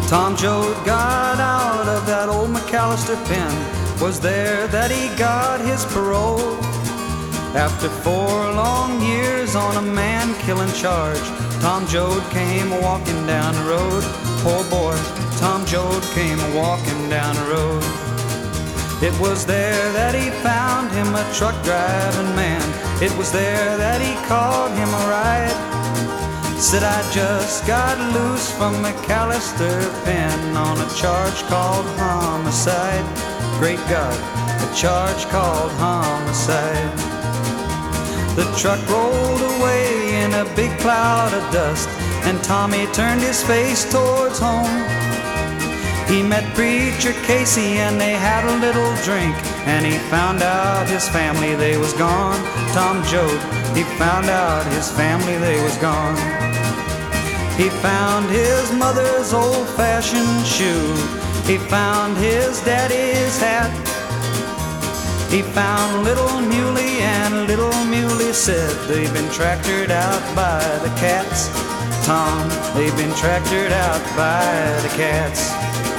Tom Joad got out of that old McAllister pen. Was there that he got his parole. After 4 long years on a man-killing charge, Tom Joad came walking down the road. Poor boy, Tom Joad came walking down the road. It was there that he found him a truck-driving man. It was there that he called him a ride. Said, I just got loose from McAllister pen on a charge called homicide. Great God, a charge called homicide. The truck rolled away in a big cloud of dust, and Tommy turned his face towards home. He met Preacher Casey and they had a little drink, and he found out his family, they was gone. Tom Joad, he found out his family, they was gone. He found his mother's old-fashioned shoe. He found his daddy's hat. He found little Muley, and little Muley said, they've been tractored out by the cats. Tom, they've been tractored out by the cats.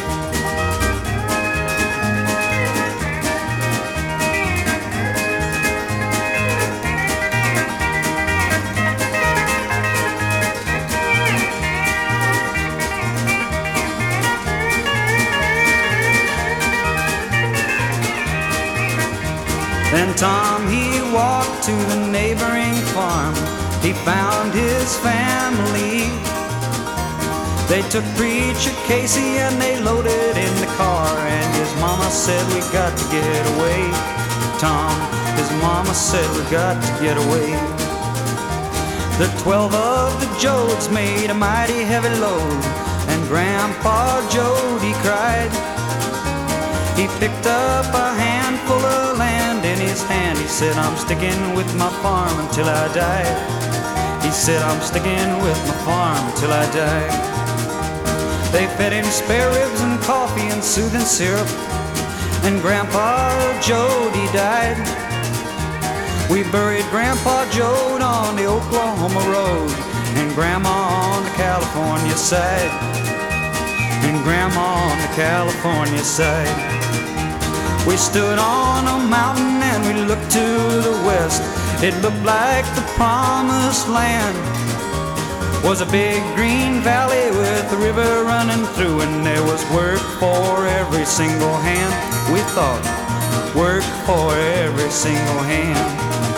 Then Tom, he walked to the neighboring farm. He found his family. They took Preacher Casey and they loaded in the car, and his mama said, we got to get away. Tom, his mama said, we got to get away. The 12 of the Joads made a mighty heavy load, and Grandpa Joad, he cried. He picked up a handful of land in his hand. He said, I'm sticking with my farm until I die. He said, I'm sticking with my farm until I die. They fed him spare ribs and coffee and soothing syrup, and Grandpa Joad, he died. We buried Grandpa Joad on the Oklahoma road, and Grandma on the California side, and Grandma on the California side. We stood on a mountain and we looked to the west. It looked like the promised land. Was a big green valley with a river running through, and there was work for every single hand. We thought, work for every single hand.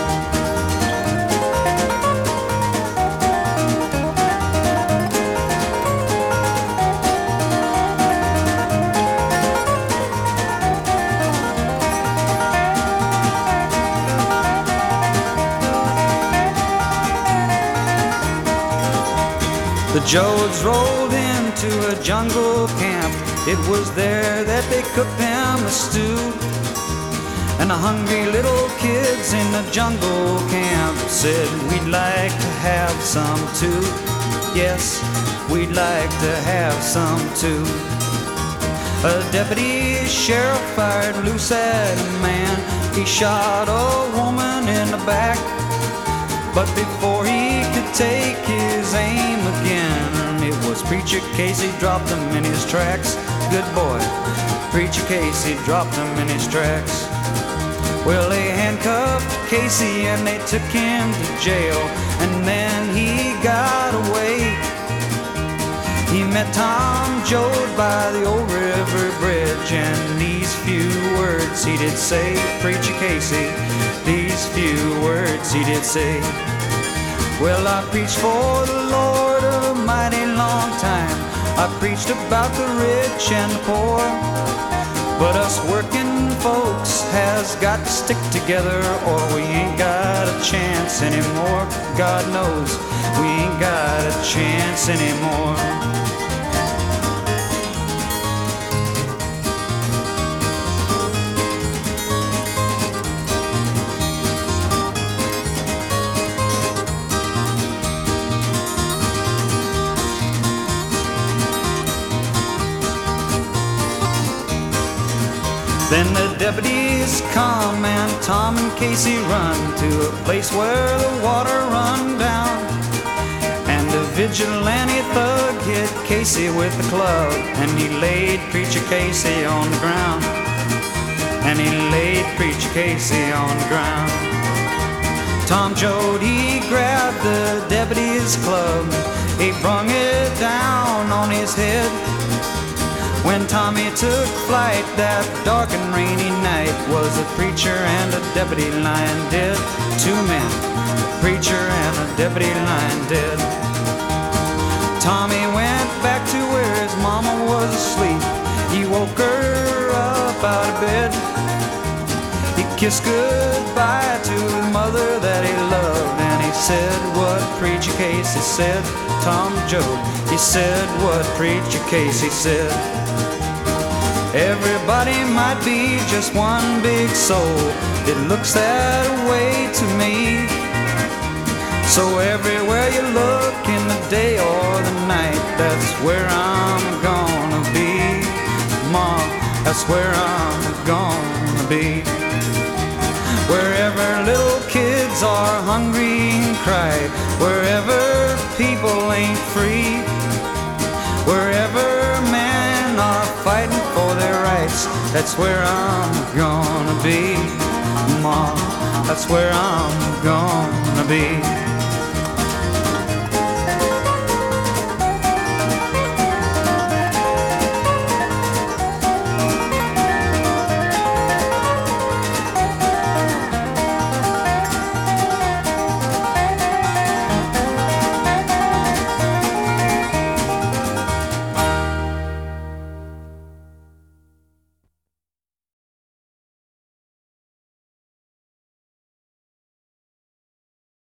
The Joads rolled into a jungle camp. It was there that they cooked them a stew, and the hungry little kids in the jungle camp said, we'd like to have some too. Yes, we'd like to have some too. A deputy sheriff fired loose at a man. He shot a woman in the back, but before he could take his aim again, it was Preacher Casey dropped him in his tracks. Good boy, Preacher Casey dropped him in his tracks. Well, they handcuffed Casey and they took him to jail, and then he got away. He met Tom Joad by the old river bridge, and these few words he did say, Preacher Casey, these few words he did say. Well, I preached for the Lord a mighty long time. I preached about the rich and the poor, but us working folks has got to stick together, or we ain't got a chance anymore. God knows we ain't got a chance anymore. Then the deputies come and Tom and Casey run to a place where the water run down, and the vigilante thug hit Casey with the club, and he laid Preacher Casey on the ground. And he laid Preacher Casey on the ground. Tom Joad, he grabbed the deputy's club, he brung it down on his head. When Tommy took flight that dark and rainy night, was a preacher and a deputy lying dead. Two men, a preacher and a deputy lying dead. Tommy went back to where his mama was asleep. He woke her up out of bed. He kissed goodbye to his mother that he loved, and he said what Preacher Casey said. Tom Joad, he said what Preacher Casey said. Everybody might be just one big soul, it looks that way to me. So everywhere you look, in the day or the night, that's where I'm gonna be. Ma, that's where I'm gonna be. Wherever little kids are hungry and cry, wherever people ain't free, wherever men are fighting for their rights, that's where I'm gonna be. Ma, that's where I'm gonna be.